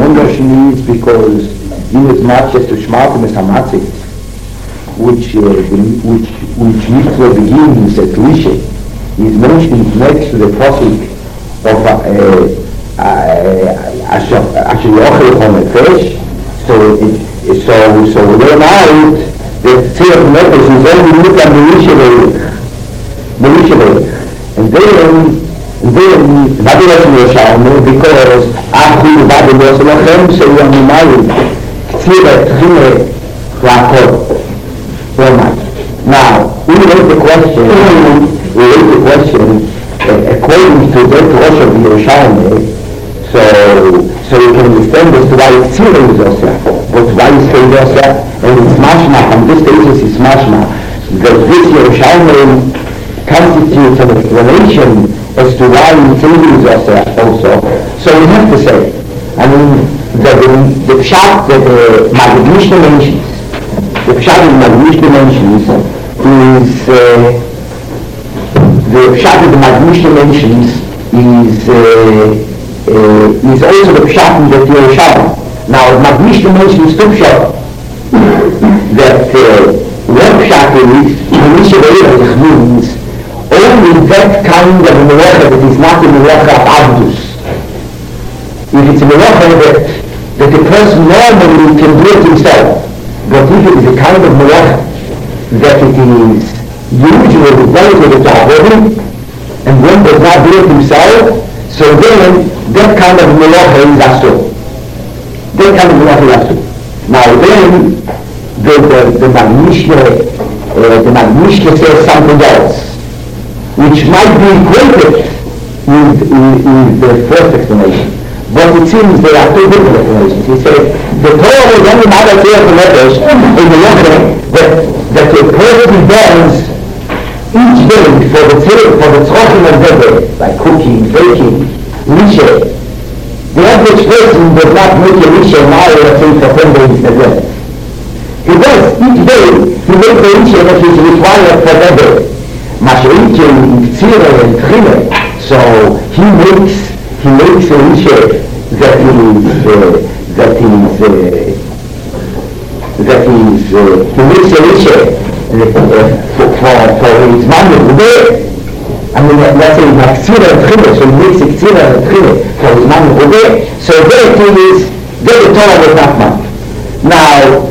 Mention is because in as much as to Shmartim is Hamatzik, which mitzvah begins at Lishe, is mentioned next to the prophet of Asher Yochel Chonefesh. So we learn out that Tzir Nefesh is only look at the Lishe, and then another lesson was shown because after the Bible was lachem, so we are married. Tzir Tchine Lakol. Now, we raise the question according to that Rosh of Yerushalmi, so you can understand as to why Tzir is Yosef, but why is it Yosef, and it's mashma, on this basis it's mashma, that this Yerushalmi constitutes an explanation as to why Tzir is Yosef also. So we have to say, I mean, that the pshat that the Maggid Mishnah mentions, the pshat in Maggid Mishnah mentions is the pshat that the Maggid Mishnah mentions is also the pshat in the Yerushalmi. Now, the Maggid Mishnah mentions two pshat. That one pshat is means only that kind of melacha that is not the melacha of Abdus. If it's a melacha that the person normally can do it himself, but if it is a kind of melacha that it is usually delegated to Avodim, and one does not do it himself, so then that kind of melacha is asur. That kind of melacha is asur. Now then, the Maggid Mishnah says something else, which might be equated with the first explanation. But it seems there are two different explanations. He says, the Torah is only not a clear letters in the letter that a person does each day for the tzrochim of the day, like cooking, baking, lishe. The average person does not make a lishe now, let's say, for 10 days a day. He does each day, he makes a lishe that is required for that day. Mashiach in Tzira and Tchile, so he makes a lishe that he makes a lishe for his man of the day. I mean, let's say like Tzira and Tchile, so he makes a Tzira and Tchile for his man of the day. So there the Torah was not man. Now,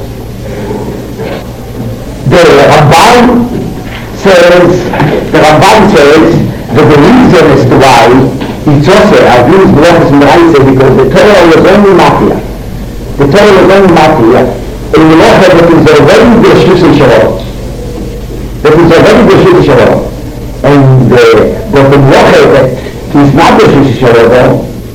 the Ramban says that the reason as to why it's also abused Melachos Meraisa because the Torah was only Mafia. The Torah was only Mafia in the Melacha that is already the Shus Shalom. That is already the Shus Shalom. And but the Melacha that is not the Shus Shalom,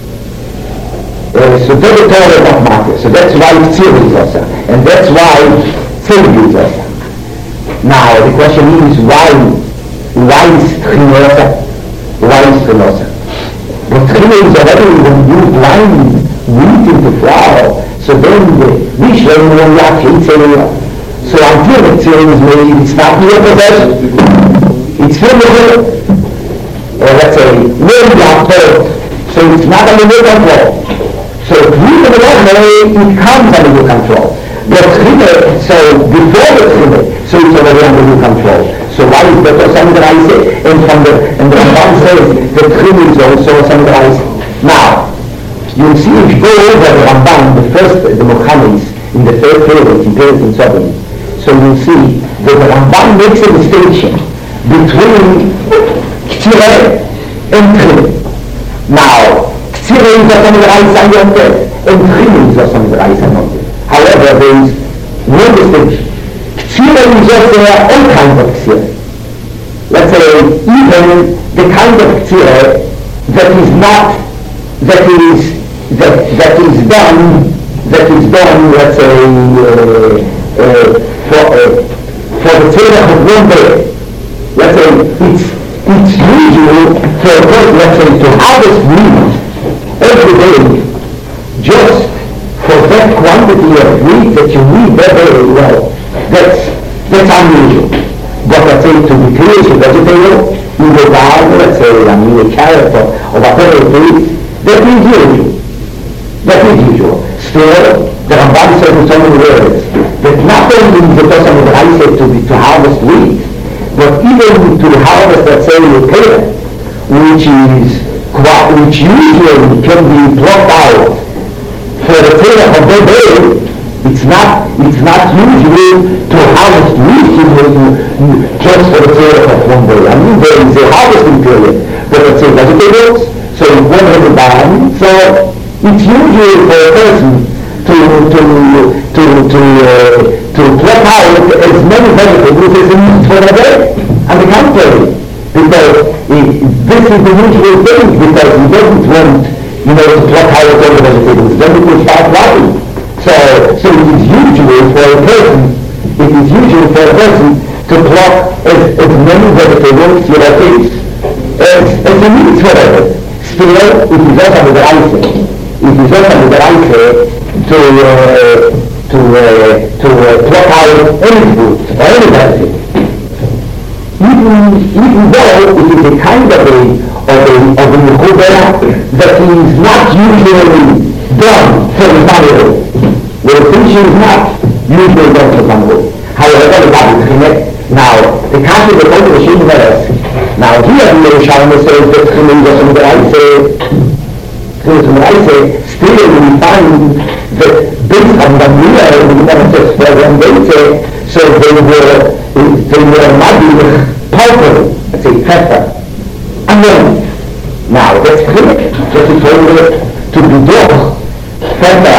so the Torah is not Mafia. So that's why Tzir is also. And that's why Tzir is also. Now the question is why is Tchinosa? Why is Tchinosa? But Tchino is already when you grind wheat into flour, so then the Mishnah will not hate anymore. So until the Tzir is made, it's not your possession. It's physical, let's say, where you are told. So it's not under your control. So if you can it comes under your control. But so before the Tchino, so it's already under your control. So why is that summarized? And the Ramban says the Tchino is also summarized. Now, you see if you go over the Ramban, the Mochamis, in the third period, in Perek and Tzavim, so you see that the Ramban makes a distinction between K'tireh and Tchino. Now, K'tireh is summarized on Yom Tov, and Tchino is summarized on Yom Tov. However, there is no distinction. K'tireh is also all kinds of K'tireh. Let's say, even the kind of K'tireh that is done, let's say, for the Tzedek of one day. Let's say, it's usual for a person, let's say, to harvest wheat every day, just for that quantity of wheat that you need that day, well, that's unusual. But let's say to be clear as a vegetable, in the garden, let's say, a carrot or whatever it is, that is usual. That is usual. Still, the Ramban says in so many words that not only is the person of the Raisa to harvest wheat, but even to harvest, let's say, a pear, which usually can be plucked out for the Terech of the day. It's not usual to harvest wheat just for the Terech of one day. I mean, there is a harvesting period, but let's say vegetables, so one has a barn, so it's usual for a person to pluck out as many vegetables as he needs for the day. On the contrary, because this is the usual thing, because he doesn't want, to pluck out all the vegetables. Then it will start rotting. So it is usual for a person to pluck as many vegetables, as he needs for it. Still, it is also with the Raisa. It is also with the Raisa to pluck out any food or any vegetable. Even though it is a kind of a mechubah that is not usually done for the family. The finishing is not usually done for the family. However, now, the country that goes to the Shem Veres, now here in Yerushalayim says that still we find that based on the Mila, we never said so they were muddy purple, let's say pepper. And then, now that's clear, that it's only to be done pepper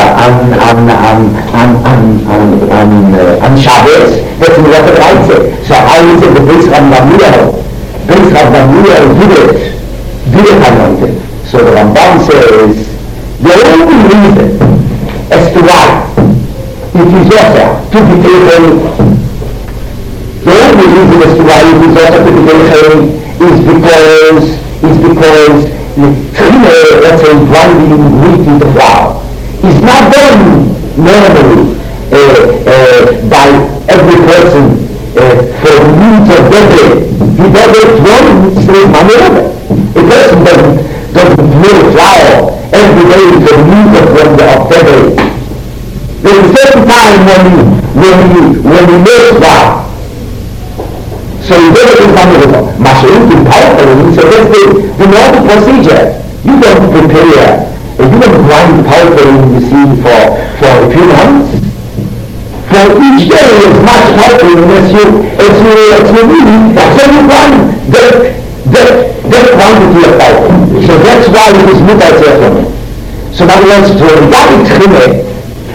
and Shabbos, that's in what the right say. So how is it the base of the Mila did it anointed? So the Ramban says, the only reason as to why it is also to be taken, the only reason as to why it is also to be taken is because the trimmer, let's say, grinding wheat in the flour, is not done normally by every person for the needs of their day. He does it once in a a person doesn't mill flour every day for the needs of their day. There's a certain time when you mill flour. So you get it in front of the machine to powder, so that's the normal procedure. You don't prepare, you don't grind powder you see for a few months. For each day as much powder as you need, so you grind that quantity of powder. So that's why it is mutar. So now let's do regarding trimmer,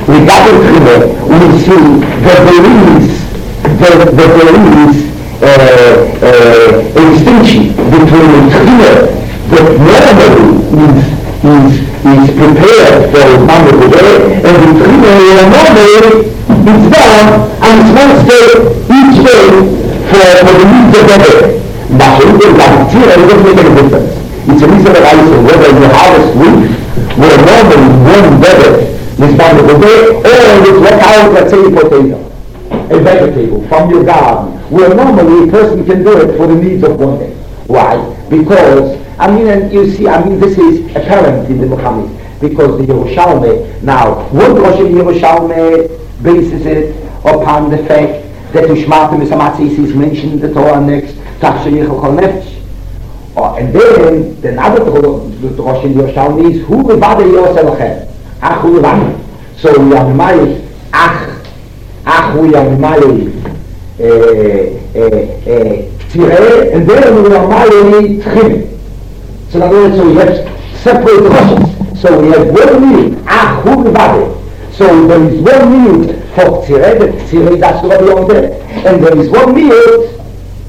we see that there is a distinction between the trimmer that normally is prepared for the time of the day, and the trimmer normally is done and it's once each day for the needs of the day. But it doesn't make any difference. It's a reason that I say whether you harvest wheat, where normally one day is time of the day, or you pluck out, let's say, a potato, a vegetable from your garden, where normally a person can do it for the needs of one day. Why? Because, this is apparent in the Muhammad, because the Yerushalmi, now, one Rosh Yerushalmi bases it upon the fact that Ushmatim Misamatzis is mentioned in the Torah next, Tachshayich Kol Nefesh. And then, the other Rosh Yerushalmi is, Hu Levada Yosel Lachem, Ach Hu Levada. So, Yamimayit, Ach Hu Yamimayit, Tireh, and then we are married Tchim. So in other words, so we have separate Roshes. So we have one minute, Hu Levada. So there is 1 minute for Tireh, that Tireh that's what we are there. And there is 1 minute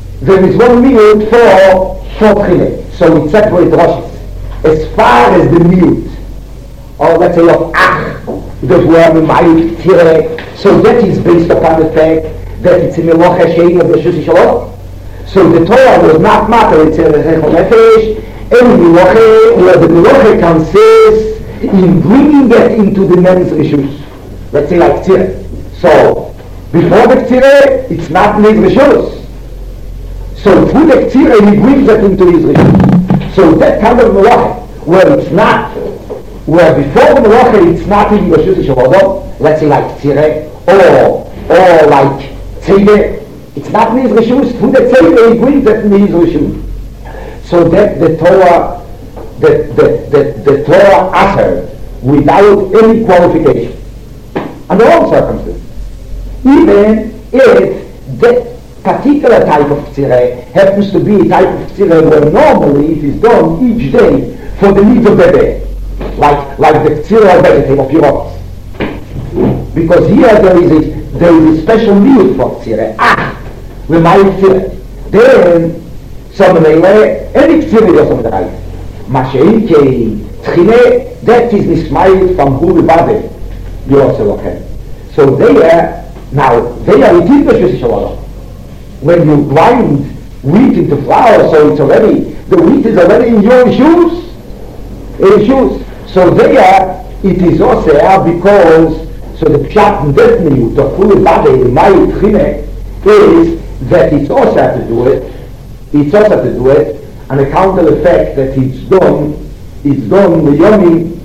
for Tchim. So we separate Roshes. As far as the minute, or let's say of Ach, that we are married Tireh, so that is based upon the fact that it's a Melocha Shein of the Shusi Shalom. So the Torah was not matter, it's a Rechol Nefesh, and Melocha, where the Melocha consists in bringing that into the men's Rishus. Let's say like Tzireh. So, before the Tzireh, it's not men's Rishus. So through the Tzireh, he brings that into his Rishus. So that kind of Melocha, where it's not where before the Melacha it's not even Reshus Shabbat, let's say like Tzireh, or like Tzedeh, it's not Niz Reshus, who the Tzedeh agrees that Niz Reshus. So that the Torah, the Torah uttered without any qualification, under all circumstances. Even if that particular type of tzireh happens to be a type of tzireh where normally it is done each day for the needs of the day, like the tzireh of vegetable of Europe. Because here there is a special need for tzireh. We might tzireh. Then, some may any tzireh or something like Masha'ike, tchine, that is nismayit from Huri Bade, Yoselochem. So there, it is Reshus Shabbat. When you grind wheat into flour, so the wheat is already in your shoes. So there, it is also because, so the pshat and definitely, the Huri Bade, the Mayit Tchine, is that it's also to do it, on account of the fact that it's done L'yomim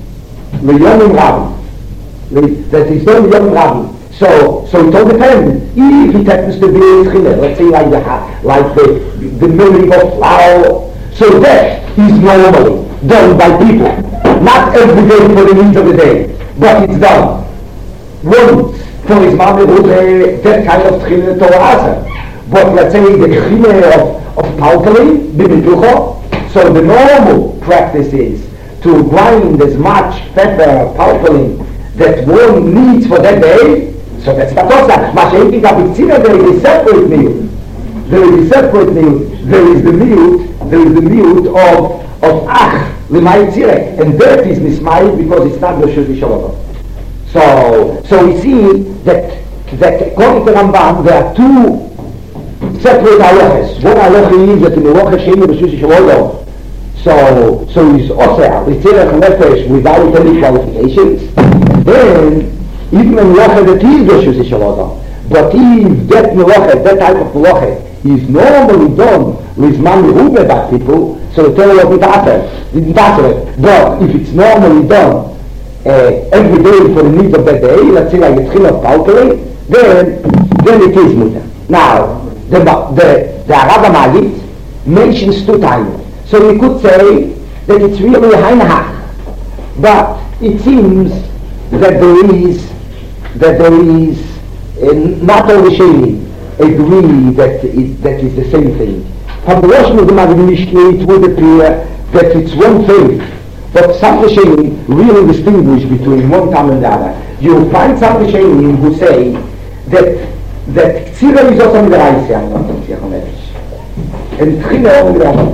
Rabin. That it's done L'yomim Rabin. So it all depends. If it happens to be Tchileh, let's say like the milling of flour, so that is normally done by people. Not every day for the needs of the day, but it's done once for his mom who that kind of Tchileh Torah. But let's say the Tchileh of Palpali, Bimitucho, so the normal practice is to grind as much pepper, Palpali, that one needs for that day. So that's Batosa. Masha'iki Kapitzina, there is a separate meal. There is the meal of Ach, L'may Tzireh. And that is Nismayit because it's not Reshus Shabbat. So we see that according to Rambam, there are two separate halachas. One halacha is that in the halacha Sheni Reshus Shabbat, so is Oseh, Tzireh Nefesh without any qualifications. Then, even in Melacha that is Reshus Shabbat, but if that Melacha, that type of Melacha, is normally done with man Rube by people, so the Torah will didn't answer it. But if it's normally done every day for the needs of that day, let's say like the Tchillah of Palpali, then it is Mutter. Now, the Arava Magid mentions two times. So we could say that it's really Hainahach, but it seems that there is not all the Sheni agree that is the same thing. From the Rosh of the Magid Mishneh it would appear that it's one thing, but some Sheni really distinguish between one time and the other. You find some Sheni who say that Tzirah is also Midrash, and Tchina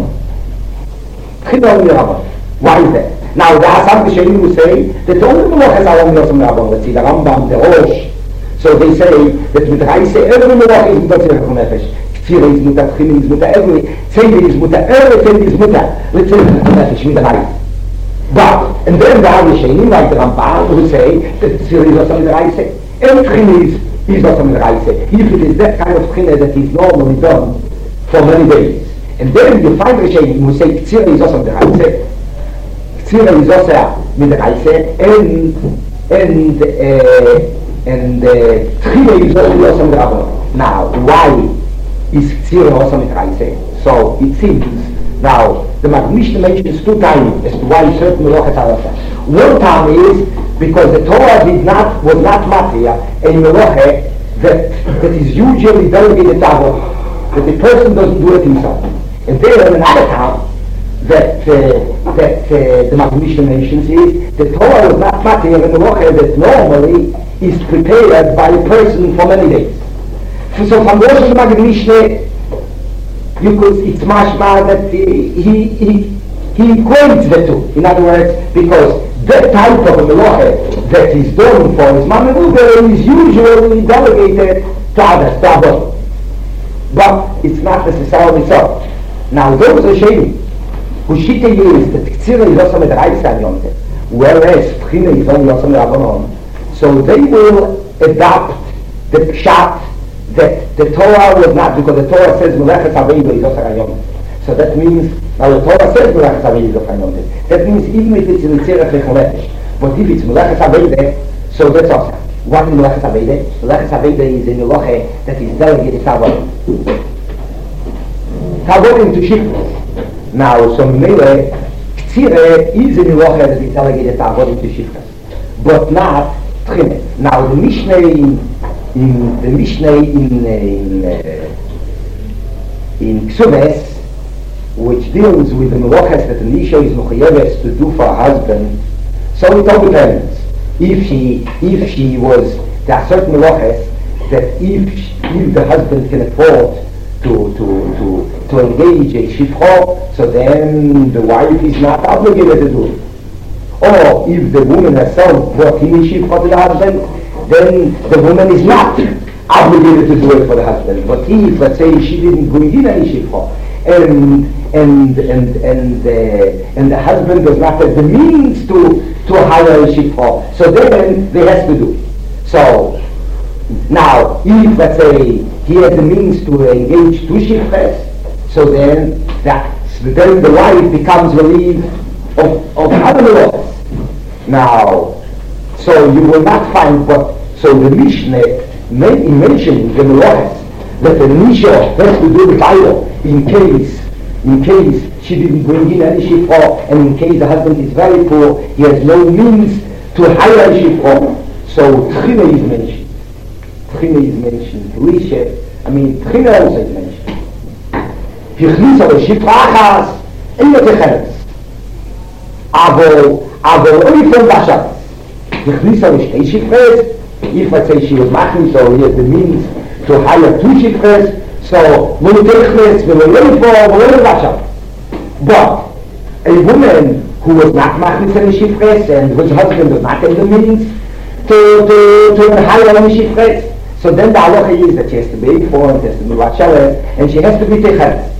only Rabban. Why is that? Now there are some Rishonim who say that only Melachas are only Yosem Rabban. Let's see, the Rambam, the Rosh. So they say that with Reise, every Melach is Mutter Tzirach Nefesh. Tzirah is Mutter, Tchina is Mutter, every Tzedeh is Mutter, everything is Mutter. Let's say Tzirach Nefesh, with the Reise. But, and then there are Rishonim like the Rambam who say that Tzirah is Yosem Reise, and Tchina is Yosem Reise. If it is that kind of Tchina that is normally done for many days. And then you find Rishonim who say Tzirah is Yosem Reise, Tzirah is also with the Reise, and Tchila is also with the Rabban. Now, why is Tzirah also with Reise? So it seems, now, the Mishnah mentions two times as to why certain Melachas are also. One time is because the Torah was not Matzia, a Melacha that is usually delegated to Avot, that the person doesn't do it himself. And then another time, that the Mishnah mentions is the Torah was not matter in the Melacha that normally is prepared by a person for many days. So from Rosh of the Mishnah, it's mashma that he equates the two. In other words, because that type of a Melacha that is done for his Mama Ruber is usually delegated to others, to Avot. But it's not necessarily so. Now those are shady. Hushita is that Tzirah is also with Reise on Yom Tov, whereas Tchina is only also with Rabbanon. So they will adopt the pshat that the Torah was not, because the Torah says Melechas Aveido is also on Yom Tov. So that means, now the Torah says Melechas Aveido is also on Yom Tov. That means even if it's in the Tzirah Nefesh, But if it's Melechas Aveda, so that's awesome. What is Melechas Aveda? Melechas Aveda is a Melacha that is delegated to Avodim. Avodim to Shifras. Now, so Mele, Ktsire is a Melacha that is delegated to Avodim to Shifras, but not Tchine. Now, the Mishnah in Ksuves, which deals with the melachas that an isha is mechuyeves to do for her husband, so it all depends. If she was, there are certain melachas that if the husband can afford to engage a shifra, so then the wife is not obligated to do it. Or if the woman herself brought in a shifra to the husband, then the woman is not obligated to do it for the husband. But if, let's say, she didn't bring in any shifra, and the husband does not have the means to hire a shifra, so then they has to do. So now, if, let's say, he has the means to engage two shifras, so then the wife becomes relieved of other laws. Now, so you will not find so the Mishnah mentioning the melachas that the Nisha has to do with idol in case she didn't bring in any shifra, and in case the husband is very poor, he has no means to hire a shifra. So Tchina is mentioned. Tchina also is mentioned. Hichnis al shifra achas in the techeres. Aber only from Bashat. Hichnis al shtei shifres. If, let's say, she was machni, so he has the means to hire two shifres, so we'll take this, we'll learn Bashat. But a woman who was not machni any shifres, and whose husband does not have the means to hire any shifres, so then the halacha is that she has to be informed, has to be watchelet, and she has to be techeres.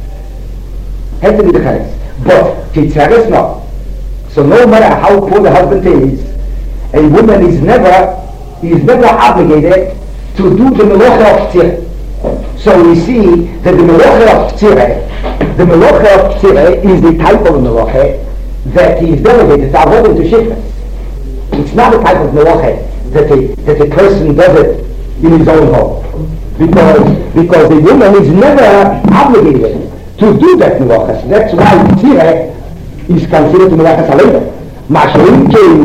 But techeres no. So no matter how poor the husband is, a woman is never obligated to do the melacha of tzira. So we see that the melacha of tzira is the type of melacha that is delegated to avodim to shifras. It's not a type of melacha that a person does it in his own home, because the woman is never obligated to do that melacha. That's why tzira is considered melacha saleva. Mashein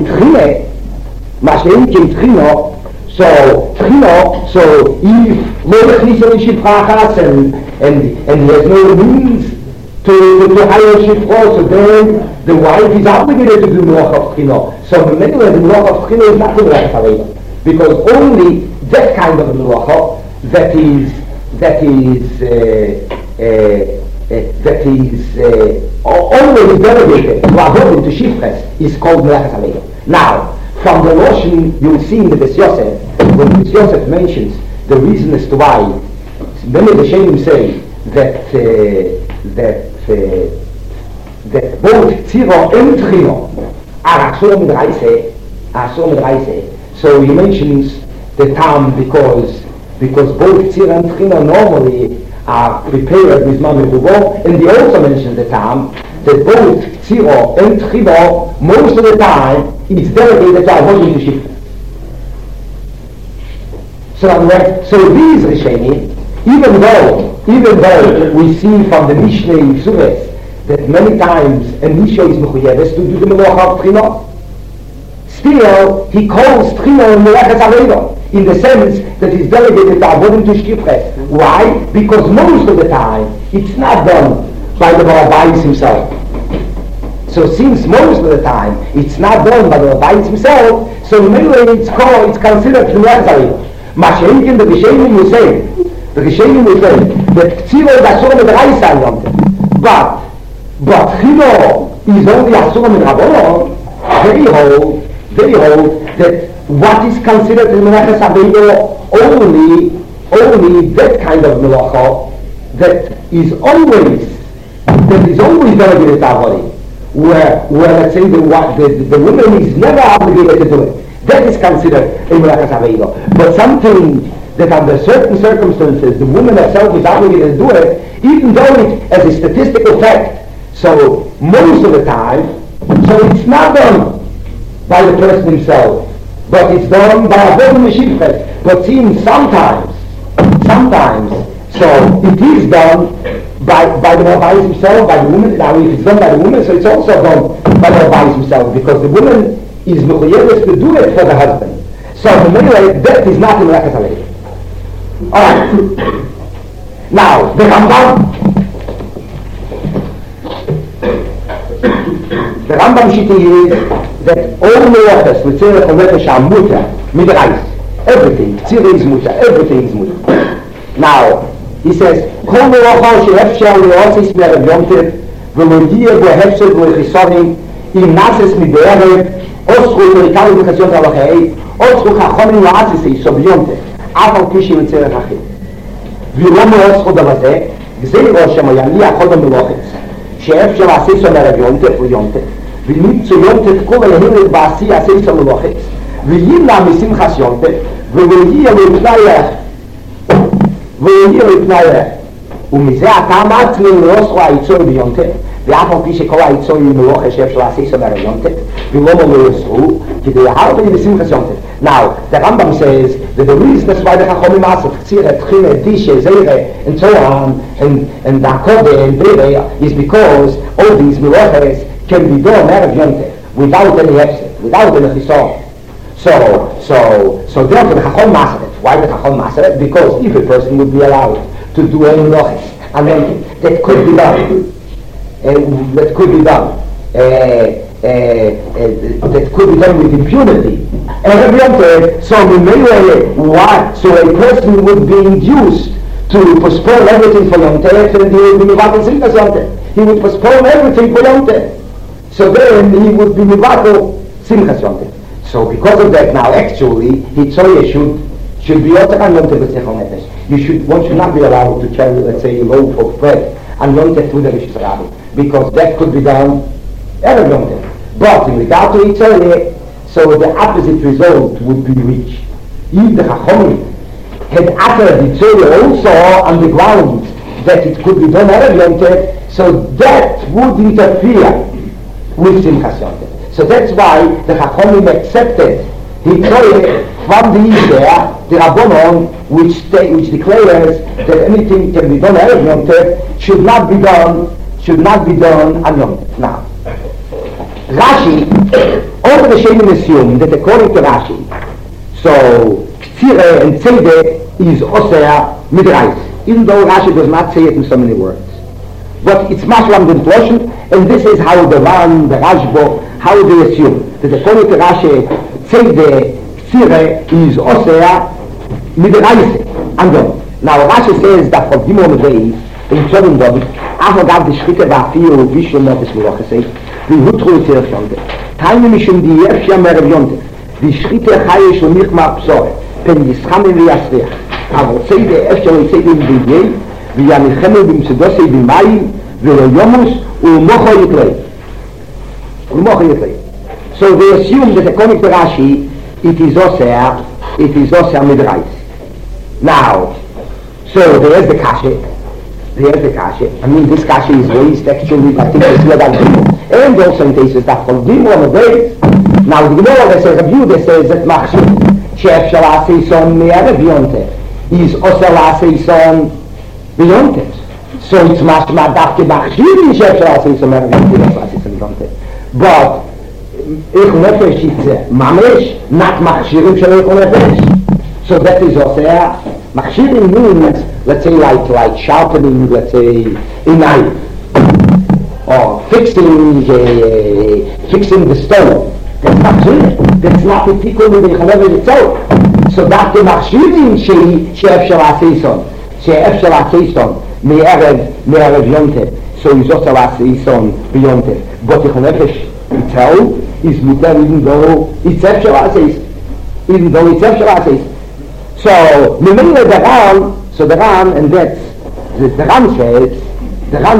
kein tchino, so if lo yechnis any shifrachas and he has no means to hire a shifra, so then the wife is obligated to do melacha of tchino. So the melacha of tchino is not the melacha saleva, because only that kind of melacha that is always delegated to avodim to shifras is called melacha saleva. Now, from the notion you'll see in the Bes Yosef, when Bes Yosef mentions the reason as to why many of the Sheilim say that both Tzira and Tchino are Asur Medraise. So he mentions the time because both Tzira and Tchino normally are prepared with Mamichuvo, and he also mentions the time that both Tzira and Tchino most of the time it's delegated to avodim to shifra. So these Rishonim, even though we see from the Mishnah in Ksuves that many times a Mishnah is mechuyeves to do the melacha of tchino, still he calls tchino melachas aveda in the sense that it's delegated to avodim to shifra. Why? Because most of the time it's not done by the Baal Bayis himself. So since most of the time it's not done by the Bayis himself, so mainly it's considered melachas aveda. Mashenkin, the Rishonim will say that Tzira is Asur Medraisa on Yom Tov. But Chino is only Asur Medrabanan. They hold that what is considered melachas aveda only that kind of melacha that is always delegated to avodim, where let's say the woman is never obligated to do it. That is considered a melachas aveda. But something that under certain circumstances the woman herself is obligated to do it, even though it as a statistical fact, so most of the time, so it's not done. by the person himself, but it's done by a Avodah Meshivches. But seeing sometimes, so it is done by the Rabbi himself, by the woman. Now if it's done by the woman, so it's also done by the Rabbi himself, because the woman is mechuyeves to do it for the husband. So anyway, that is not in Melakas Halevi. Alright. Now, the Rambam Shita is that all the waters with Tzirah and Nefesh are mutter, midrais. Everything. Tzirah is mutter. Everything is mutter. Now, he says, Kol Merocha she'efshar le'osis me'erev Yom Tov v'lodia v'hefshar v'chisorim im nases mid'erev oschu v'rikalu v'chasyon t'alachei oschu chachonim la'atzis yisov Yom Tov אף על פי שימצא רחים ולא מאוסחו בזה גזירו שמייני החודם מלוחץ שאפשר לעשיסו מרב יונטף ויונטף וניצו יונטף כל ההילת בעשי עשיסו מלוחץ וימנע משמחס יונטף ויהיה לפנאיה ומזה הטעם עצמי מאוסחו היצור ביונטף ואף על פי שכל היצור מלוחץ שאפשר לעשיסו מרב יונטף ולא מאוסחו כדי להרבה בשמחס יונטף. Now, the Rambam says that the reason that's why the Chachomim ask of Tzirah, Tchile, Tishe, Zeire, and so on, and Akode, and Bere, is because all these Meloches can be done Erev Yontef, without any Hefset, without any Chisor. So therefore the Chachom asked it. Why the Chachom asked it? Because if a person would be allowed to do any Meloches, and then that could be done, that could be done with impunity. So in many ways, why? So a person would be induced to postpone everything for Yom Tov, and he would be Mivatel Simchas Yom Tov. He would postpone everything for Yom Tov. So then he would be Mivatel Simchas Yom Tov. So because of that now, actually, Hitzoyah should be Yotzach on Yom Tov B'Tzechol Nefesh. One should not be allowed to carry, let's say, a loaf of bread on Yom Tov to the Rishis Rabbi, because that could be done Erev Yom Tov. But in regard to Hitzoyah, so the opposite result would be reached. If the Chachomim had uttered Hitzoyah also on the ground that it could be done Erev Yom Tov, so that would interfere with Simchas Yom Tov. So that's why the Chachomim accepted Hitzoyah from the Yisrael, the Rabbonon, which declares that anything can be done Erev Yom Tov should not be done on Yom Tov. Now, Rashi, over the Shemim assume that according to Rashi, so Tzirah and Tzedek is Osea Midrais, even though Rashi does not say it in so many words. But it's Mashlam the portion, and this is how the Ran, the Rashbo, how they assume that according to Rashi, Tzedek, Tzirah is Osea Midrais. Now Rashi says that for Dimon Rei, in Tzodin David, Avogav the Shchita Ba'afiyu Vishnu Nefesh Melochesei, the Hutru Tzirah Yontef. Taime Mishum di Yefshia Merev Yontef. The Shchita Chayesh U'nich Ma'apsor. Pen Yischamim V'yasriach. Avol Tzedek Efshia V'Tzedek V'Yei. V'yanichemu V'Msedosei V'Mayim. V'lo Yomus U'mocho Yitlei. So they assume that according to Rashi, it is Osea Midrais. Now, so there's the Kasha. I mean, this Kasha is raised actually, I think it's Yodal Gimel. And also in cases that from Gimel on the base. Now, the Gemara says, a view that says that Machshir, Shef Shalasei Son Me'erev Yontef, is Oseh Lasei Son Yontef. So it's Mashma Dafke Machshir, Shef Shalasei Son Me'erev Yontef. But, Eichel Nefesh is Mamesh, not Machshirim Shel Eichel Nefesh. So that is Oseh. Machshirim means, let's say, like sharpening, let's say, a knife, or fixing the stone. That's machshirim. That's not the tikkun in the Eichel itself. So that the machshirim she'efshar la'aseison me'erev yontef. So he's also la'aseison b'yontef. But Eichel Nefesh itself is mutar even though it's efshar la'aseison. So the Ran, and that's the Ran says that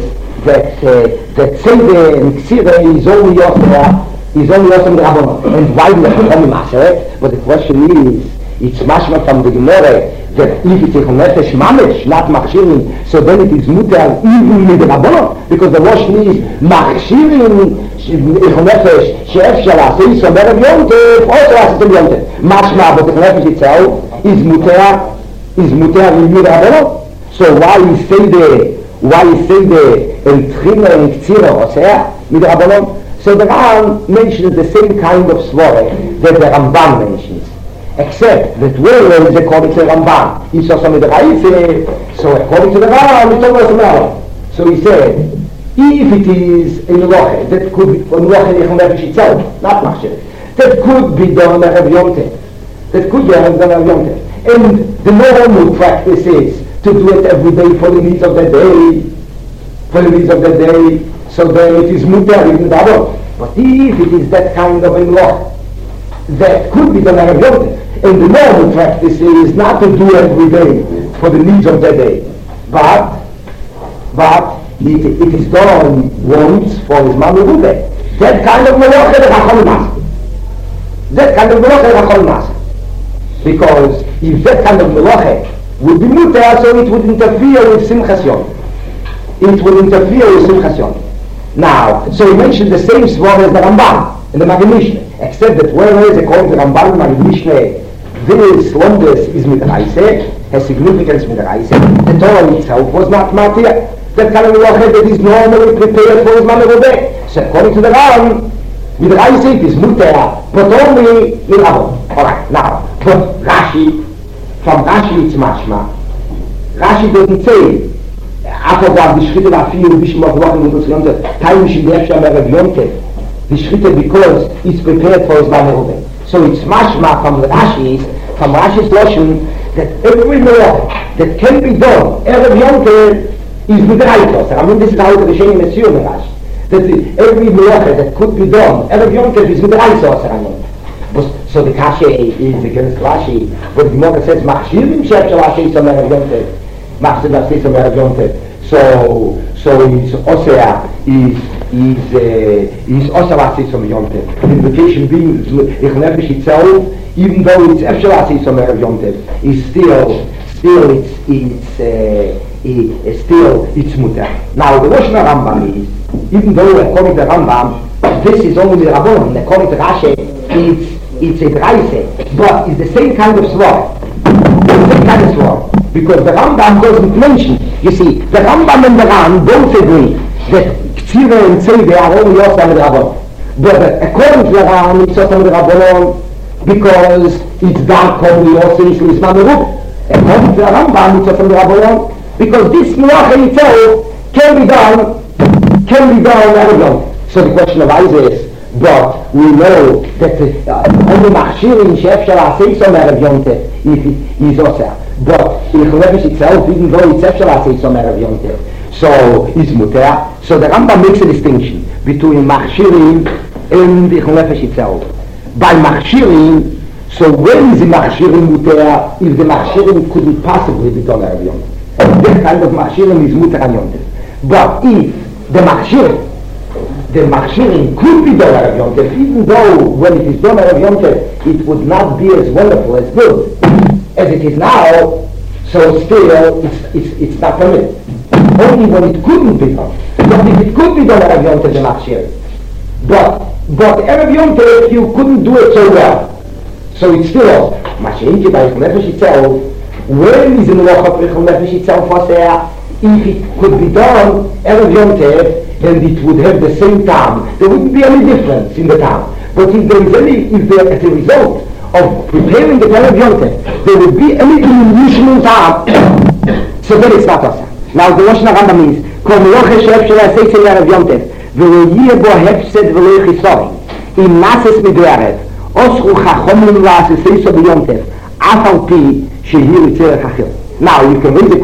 Tzedek and Tzirah is only Yosef the Rabbanon. And why do they come in Maseret? But the question is it's mashma from the Gemara that if it's a nefesh mamish, not machshirin, so then it is mutar even with the Rabbanon, because the Roshni is machshirin nefesh she'efshar asay so better yontev, also asay yontev. Mashma, but the nefesh itself is mutar with the Rabbanon. So why you say the el tchila and ktsira oseh with the Rabbanon? So the Ram mentions the same kind of svara that the Ramban mentions, except that where is according to the Ramban. He saw some of the Raise, so according to the Ram, it's almost another. So he said, if it is a Meloche, that could be a Meloche Nefesh itself, not Machsher, that could be done by Rav Yontev. And the normal practice is to do it every day for the needs of the day, so then it is mutar in the Rabbanon. But if it is that kind of a law that could be done by Rav Yontev, and the normal practice is not to do every day for the needs of the day, but it is done once for his Mamurube. That kind of melacha is Rachol Masa. Because if that kind of melacha would be mutar, so it would interfere with Simchas Yom. Now, so he mentioned the same svara as the Ramban in the Maggid Mishneh, except that whereas according to the Ramban in the Maggid Mishneh, this longus is midraise, has significance midraise, the Torah itself was not matir. That kind of melacha that is normally prepared for his Mamurube. So according to the Ram, midraise it is mutar, but only in Avon. Alright, now, but Rashi, from Rashi it's mashma. Rashi doesn't say After the Schritte war viel, wie schon mal geworden und das ganze Teilmischen der Efshar Rav Yontev. The Schritte because it's prepared for his Mamurube. So it's mashma from Rashi's lotion that every melacha that can be done, Rav Yontev is midraitos. I mean, this is how the Sheni Messiah Rashi. That every melacha that could be done, Rav Yontev is midraitos. So the kasha is against Rashi, but the Gemara says machshirim she'efshar asay so Rav Yontev. So his osea is osea from Yontev. The implication being ich nefesh itself, even though it's efshar from Rav Yontev, is it's mutar. Now the Rosh Rambam is, even though according to Rambam this is only the Rabbanon, according to Rashi it's a draise, but it's the same kind of svara. Because the Rambam doesn't mention. You see, the Rambam and the Ram both agree that Ktsira and Tzedek are only Yosam and Rabbanon. But according to the Ram, it's Yosam and Rabbanon because it's dark only also is Mamurube. According to the Rambam, it's Yosam and Rabbanon because this melacha itself can be done Rabbanon. So the question arises is, but we know that only machshirin she'efshar asay so Rav Yontev is oseh. But in Nefesh itself, even though it's efshar asay so Rav Yontev, so it's mutar. So the Rambam makes a distinction between machshirin and the Nefesh itself. By machshirin, so when is the machshirin mutar if the machshirin couldn't possibly be done Rav Yontev? That kind of machshirin is mutar and Yontev. But if the machshirin could be done Rav Yontev, even though when it is done Rav Yontev, it would not be as wonderful, as good as it is now, so still it's not permitted. Only when it couldn't be done. But if it could be done Rav Yontev, the machshirin. But Rav Yontev, you couldn't do it so well. So it's still machshirin by Nefesh itself. When is the melacha of Nefesh itself oseh? If it could be done Rav Yontev, and it would have the same time. There wouldn't be any difference in the time. But if there as a result of preparing the Rav Yontev, there would be any diminution in time, so then it's not oseh. Now the Rosh Rambam means, Kol melacha she'efshar asay so Rav Yontev, v'lo yeh bo hefsed v'lo chisorin, im mases midrarev, oschu chachomim la'asay so b'Yontev, af al pi shehi ritzerech achil. Now you can raise a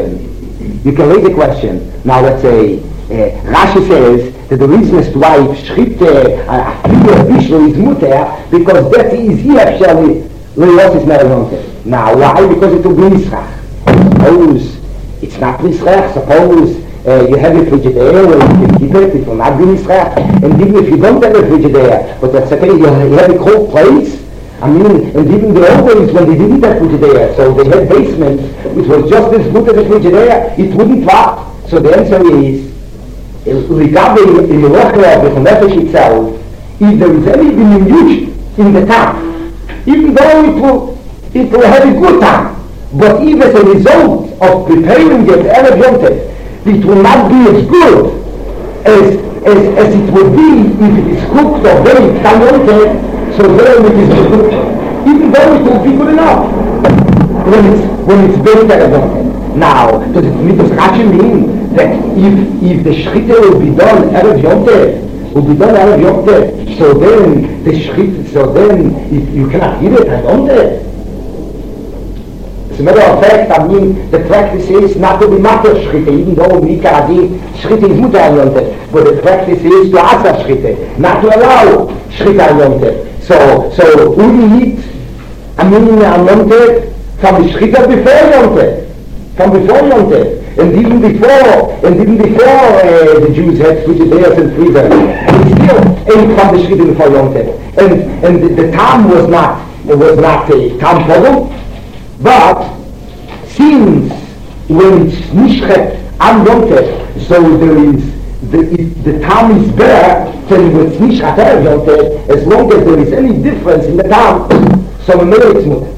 question. Now let's say, Rashi says that the reason as to why Schritte Bishlo is mutar because that is actually Leosis Rav Yontev. Now why? Because it will be Nisrach. Suppose it's not Nisrach. Suppose you have a Frigidaire where you can keep it will not be Nisrach. And even if you don't have a Frigidaire, but that's okay, you have a cold place, I mean, and even the old days when they didn't have Frigidaire, so they had basements which was just as good as a Frigidaire, it wouldn't work. So the answer is, regarding in the Rochel of the Nefesh itself, if there is any diminution in the time, even though it will have a good time, but if as a result of preparing it Erev Yom Tov, it will not be as good as it would be if it is cooked or baked on Yom Tov, so then it is good, even though it will be good enough when it's baked Erev Yom Tov. Now, does Rashi mean that if the Shechita will be done Erev Yom Tov, so then the Shechita, so then you cannot eat it at Yom Tov? As a matter of fact, I mean, the practice is not to be matter Shechita, even though Mika Adi, Shechita is mutter on Yom Tov, but the practice is to asa Shechita, not to allow Shechita on Yom Tov. So we eat, I mean, on Yom Tov, from the Shechita before Yom Tov. From before Yom Tov, and even before the Jews had Frigidaires and freezers, they still ate from the Shechita before Yom Tov, and the time was not a time problem, but since when it's Nishchet on Yom Tov, so there is the time is better than when it's Nishchet on Yom Tov, as long as there is any difference in the time, so we know it's not.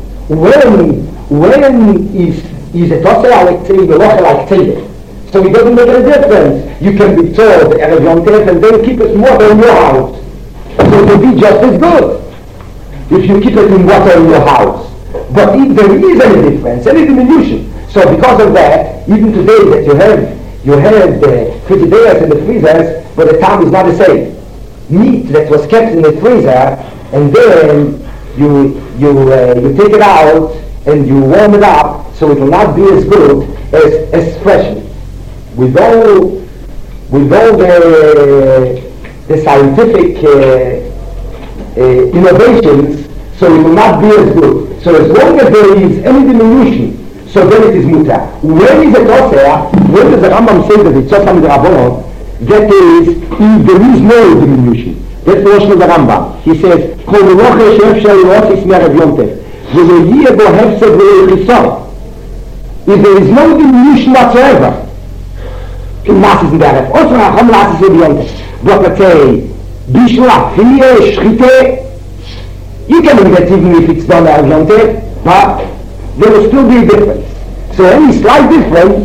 When is a tosser like Tzedek, the Rochel like Tzedek. So it doesn't make any difference. You can be told Erev Yom Tov and then keep it in water in your house. So it will be just as good if you keep it in water in your house. But if there is any difference, any diminution, so because of that, even today that you have the Frigidaires and the freezers, but the time is not the same. Meat that was kept in the freezer, and then you take it out and you warm it up, so it will not be as good as fresh. With all the scientific innovations, so it will not be as good. So as long as there is any diminution, so then it is mutar. When is it osir? When does the Rambam say that it's osir with the Rabbanon? That is, if there is no diminution. That's the Rosh of the Rambam. He says, Kol roche she'efshar l'osis me'erev Yom Tov. V'lo yeh bo hefsed v'lo yechisor. If there is no diminution whatsoever, in masses in the Erev, also Racham lasses with Yom Tov. But let's say, Bishla, Fiye, Shchite, you can do that even if it's done Erev Yom Tov, but there will still be a difference. So any slight difference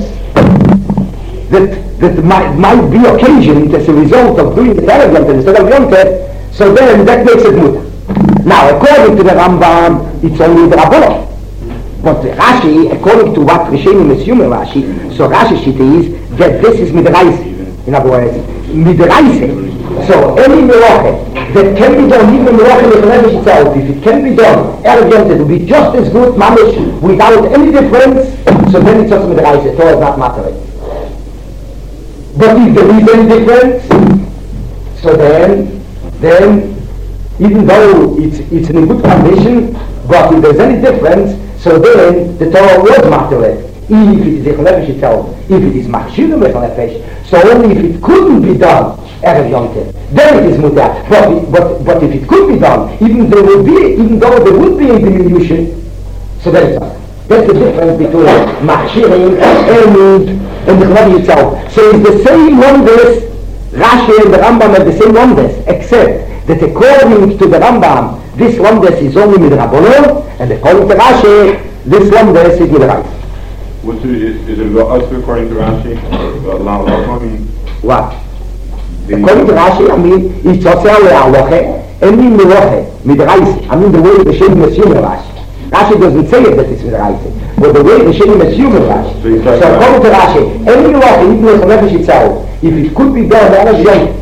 that might be occasioned as a result of doing the Erev Yom Tov instead of Yom Tov, so then that makes it mutar. Now, according to the Rambam, it's only the Rabbanon. But Rashi, according to what Rishonim assume Rashi, so Rashi's shita is that this is midraise. In other words, midraise. So any melacha that can be done, even melacha in the Nefesh itself, if it can be done, Erev Yom Tov, it will be just as good, mamish, without any difference. So then it's just midraise. The Torah is not mattering. But if there is any difference, so then even though it's in a good condition, but if there's any difference, so then the Torah was mattering. If it is Echel Nefesh itself, if it is Machshirim Echel Nefesh, so only if it couldn't be done Erev Yom Tov, then it is mutar. But if it could be done, even though there would be a diminution, so then it's not. That's the difference between Machshirim and the Chalavi itself. So it's the same wonders, Rashi and the Rambam have the same wonders, except that according to the Rambam, this wonders is only midrabanon, and according to Rashi, this wonders is midrash. Is it also according to Rashi? What? According to Rashi, I mean, it's also halacha, any melacha, midrash. I mean, the way the Rishonim assume Rashi. Rashi doesn't say it that it's midrash, but the way the Rishonim assume Rashi. So according to Rashi, any melacha, even the Nefesh itself, if it could be done Erev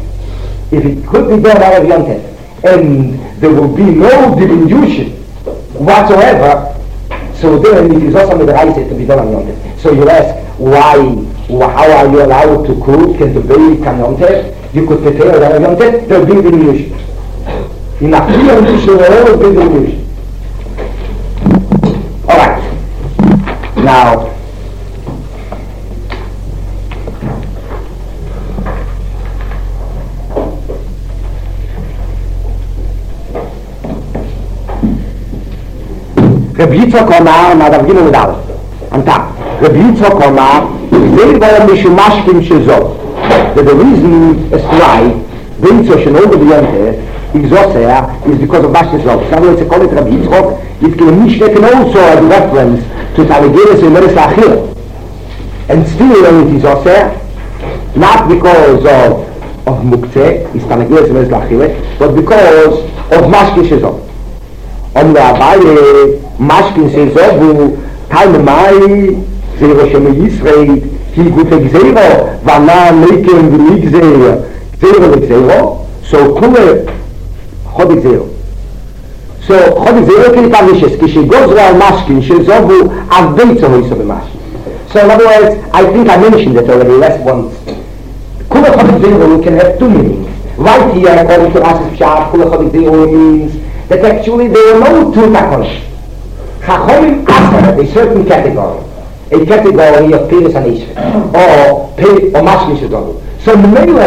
Yom Tov, and there will be no diminution whatsoever, so then it is also midrash to be done on Yom Tov. So you ask, how are you allowed to cook and to bake on Yom Tov? You could prepare on Yom Tov, there will be diminution. In a clear diminution, there will be diminution. Alright. Now, Yitzchak Omar, now I'm giving it out. On top. Rabbi Yitzchak Omar, they were Mishumashkim Shezov. The reason as to why Beitzo Shenover the Yonte is because of Mashkim Shezov. So it's a call it Rabbi Yitzchak, it can Mishnekin also as a reference to Taligeres and Meres Lachir. And still it is also not because of Muktzeh, it's Taligeres and Meres Lachir, but because of Mashkim Shezov. On the Abaye, Mashkin Shezov, Time Mai, Zero Shem Yisrael, Ki Gute Gzeiro, Vana Meikem V'Lik Zero Gzeiro, so Kule Chodik Zero. So Chodik Zero Ki Pavishes, Ki Shegos Real Mashkin Shezov, Avdeitzo Hoyso B'Mashkin. So in other words, I think I mentioned it already last once. Kule Chodik Zero can have two meanings. Right here, according to Rashi Pshat, Kule Chodik Zero means that actually there were no two takosh. Chachomim asked a certain category of Piris and Ishvi, or Mashkin Shezov. So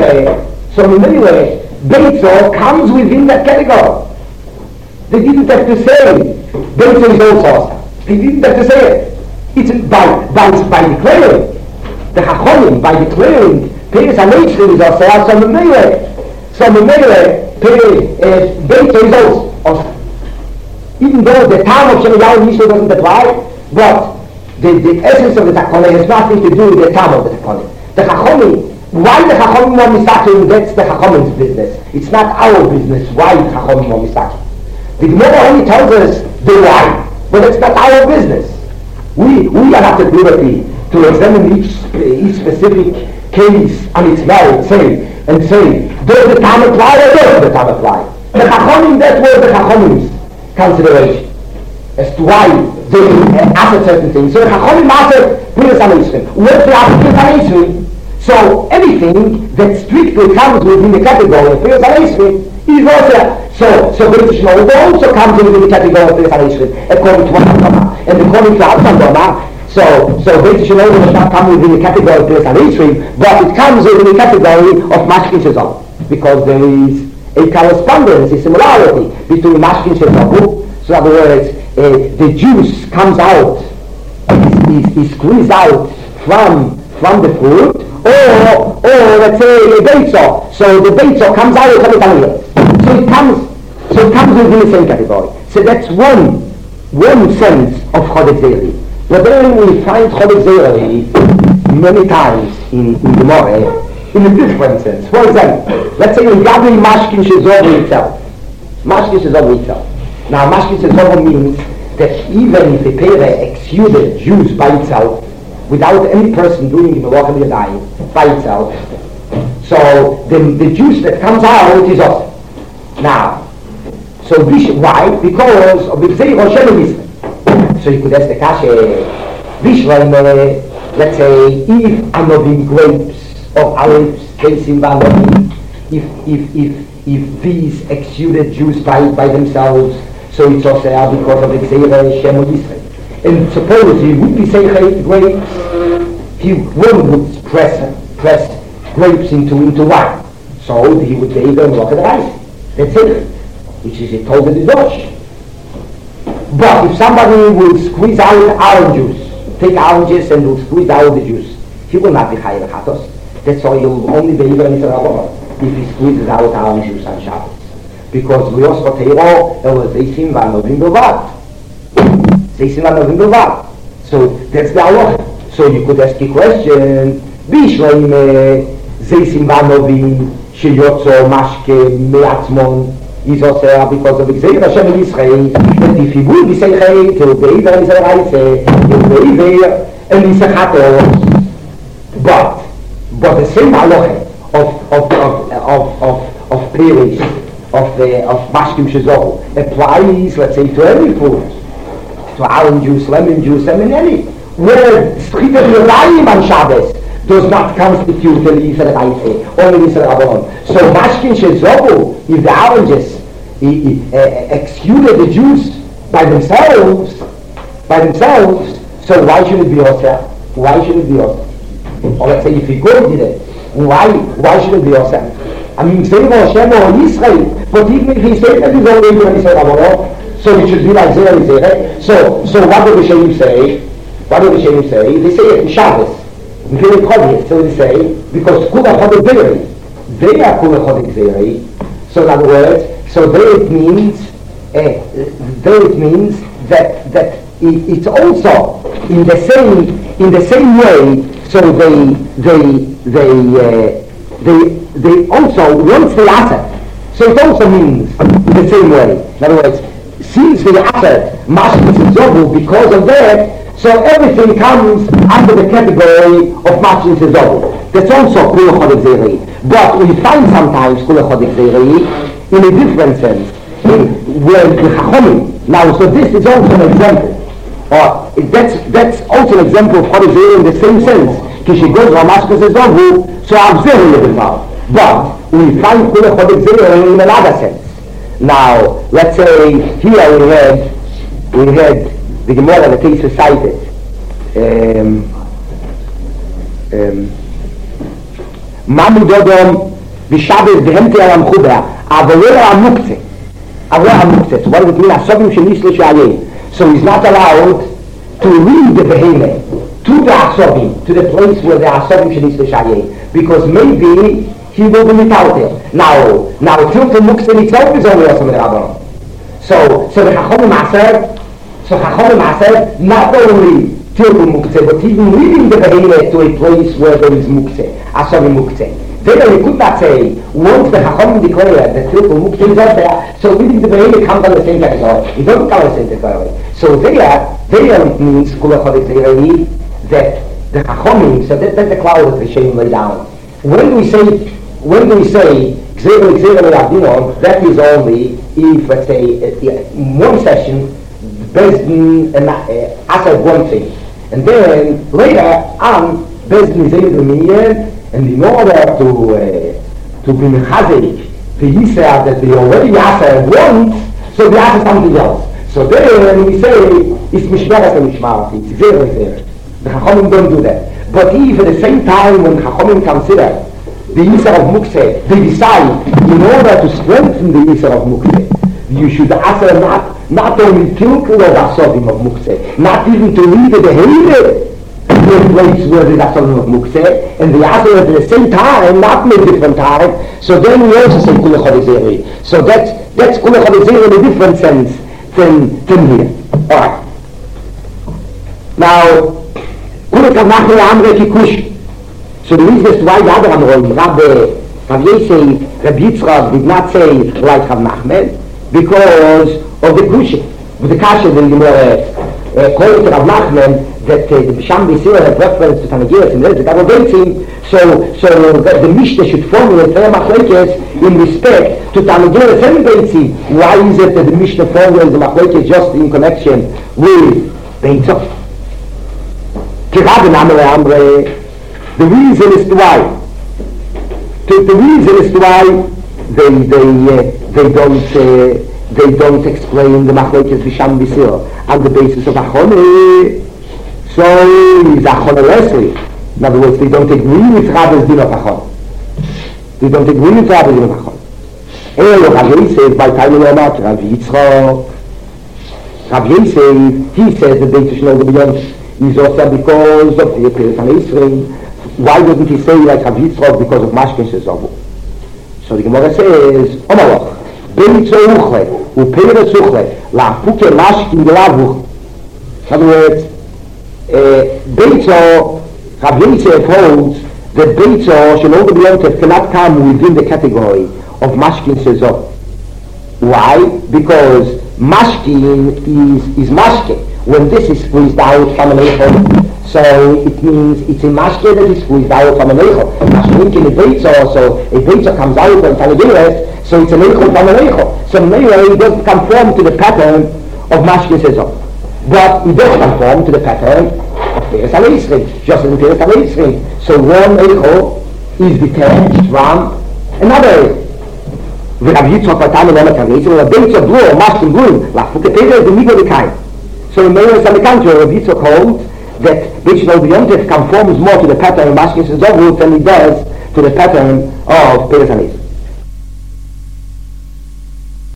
Memele, Beitzo comes within that category. They didn't have to say, Beitzo is also awesome. They didn't have to say it. It's by declaring, the Chachomim, by declaring Piris and Ishvi is also so Memele, Beitzo is also. Even though the time of Shemayahu Yisrael doesn't apply, but the essence of the Takone has nothing to do with the time of the Takone. The Chachomim, why the Chachomim want Misakim, that's the Chachomim's business. It's not our business why the Chachomim want Misakim. The Gemara only tells us the why, but it's not our business. We are not at liberty to examine each specific case on its merit, and say, does the time apply or does the time apply? The Chachomim, that was the Chachomim's consideration as to why they asked certain things. So the Chachomim asked Piris and Ishvi. What's the Piris and Ishvi? So anything that strictly comes within the category of Piris and Ishvi is also, so British law also comes within the category of Piris and Ishvi, according to Atzam. And according to Atzam, so British law does not come within the category of Piris and Ishvi, but it comes within the category of Mashkin Shezov, because there is a correspondence, a similarity between Mashkin Shezov. So in other words, the juice comes out, is squeezed out from the fruit, or let's say a beitzo. So the beitzo comes out of the Taniyah. So it comes within the same category. So that's one sense of Chodesh Zeiri. But then we find Chodesh Zeiri many times in Gemara in a different sense. For example, let's say in Gabri Mashkin Shezov itself. Mashkin Shezov itself. Now Mashkin Shezov means that even if a pere exuded juice by itself, without any person doing the Melach Yadayim by itself, so the juice that comes out is awesome. Now, so why? Because of the B'zei Rosh. So you could ask the Kasha, let's say, if I'm having grapes of olives, if these exuded juice by themselves, so it's also because of the Gzeira Shem Yisrael. And suppose he would be Seichei grapes, he would press grapes into wine. So he would say even look at rice. That's it. Which is a total didosh. But if somebody would squeeze out orange juice, take oranges and would squeeze out the juice, he will not be Chayav Chatos. That's why he will only be even if he squeezes out orange juice on Shabbos. Because we also teiro zeisim v'anovim b'vad. Zeisim v'anovim b'vad. So that's the halacha. So you could ask a question: Bishleim zeisim v'anovim sheyotzo mashke me'atzmon is also because of Gzeira Hashem Yisrael. And if he would be seichei, he will be either he will be either and isachatos. But the same halacha of Piris, of Mashkim Shezov applies, let's say, to every fruit, to orange juice, lemon juice, any. Where Stritter Yerayim on Shabbos does not constitute the Yisrael Reife, only Yisrael Rabbanon. So Mashkim Shezov, if the oranges exuded the juice by themselves, so why should it be Oseh? Why should it be Oseh? Or let's say if he go did it, why should it be Oseh? I mean, say Hashem or Israel, but even if he said that he's only Israel Rabbanon, So it should be like zera. So what do the Rishonim say? What do the Rishonim say? They say it in Shabbos. Very obvious, so they say, because Kula Chodik Zeri, they are Kula Chodik Zeri. So in other words, so there it means that it's also in the same way. So they also once they asset. So it also means in the same way. In other words, since they asset Mashkin Zobu because of that. So everything comes under the category of Mashkin Zobu. That's also Kula Chodik Zeri. But we find sometimes Kula Chodik Zeri in a different sense. Where the Chachomim. Now, so this is also an example. That's also an example of Chodik Zeri in the same sense. Kishi goes from Mashkin Zobu, so I'm very little now. But we find Kula Chodik Zeri in another sense. Now, let's say here we had the Gemara that is recited. Mamu Dodom Vishabes Behemte Alam Chubra Avera Amukze. So what does it mean? Asovim Shenisle Shayei. So he's not allowed to lead the Behemte to the Asovim, to the place where the Asovim Shenisle Shayei, because maybe he will be without it. Now Tilton Mukze itself is only also with Rabbanon. So the Chachomim said, not only Tilton Mukze, but even leading the Behemte to a place where there is Mukze, Asovim Mukze. Then we could not say, once the Chachomim declared that Tilton Mukze is out there, so leading the Behemte comes on the same category. It doesn't come on the same category. So there it means, Kula Chodik Zeri, that the Chachomim, so that's the cloud that Rishonim lay down. When we say that is only if, let's say, in one session, Bezdin answered one thing. And then later on, Bezdin is able to mean, and in order to be mechazik, the Yisrael that they already answered once, so they answer something else. So then we say, it's Mishmeres and Mishmarati, it's very. The Chachomim don't do that. But if at the same time when Chachomim consider the Yisr of Muktzeh, they decide, in order to strengthen the Yisr of Muktzeh, you should ask not only Tilkul of Asovim of Muktzeh, not even to lead the Behemte to a place where there's Asovim of Muktzeh, and the Asr at the same time, not in a different time, so then we also say Kula Chodik Zeri. So that's Kula Chodik Zeri in a different sense than here. Alright. Now, Kula Chodik Amre Kikush. So the reason is why the other one, Rav Yosef, Rabbi Yitzchak did not say like Rav Nachman because of the Kusha. With the Kasha, the Gemara according to Rav Nachman that the Bisham B'Sira had reference to Tanagiras and the Gabal Beitzim, so the Mishnah should formulate their Machlekes in respect to Tanagiras and Beitzim. Why is it that the Mishnah formulates the Machlekes just in connection with Beitzim? The reason is why. The reason is why they don't explain the Machlekes Bisham B'Sira on the basis of Achone. So is Achone Leslie. In other words, they don't agree with Rabbi's din of Achone. They don't agree with Rabbi's din of Achone. Rav Yosef by Tailu Omat, Rav Yitzchak. Rav Yosef, he says that they should know the beyond is also because of the Pirat Israel. Why doesn't he say like Rav Yitzchak because of Mashkin Zobu? So the Gemara says, Omalach, Beitzo Uchle, Uperetz Uchle, La Puke Mashkin Gelavuch. In other words, Beitzo, Rav Yosef holds that Beitzo Shalom B'Yontev cannot come within the category of Mashkin Zobu. Why? Because Mashkin is Mashkin. When this is squeezed out from an Eichel, so it means it's a Mashke that is squeezed out from an Eichel. Mashkin in a Beitzo, so a Beitzo comes out from Tanagiras, so it's an Eichel from an Eichel. So anyway, it doesn't conform to the pattern of Mashkin Sezon. But it does conform to the pattern of Peres HaLeisrim, just as in Peres HaLeisrim. So one Eichel is detached from another Eichel. Rav Yitzchak Vatanu Lama Tanagiras, a Beitzo Blue, or Mashkin Blue, La Fuketeza is the middle of the kind. So in many ways on the contrary, Rav Yitzchak holds that Bishno B'Yontev conforms more to the pattern of Mashkin Zobu than it does to the pattern of Peres HaLeisrim.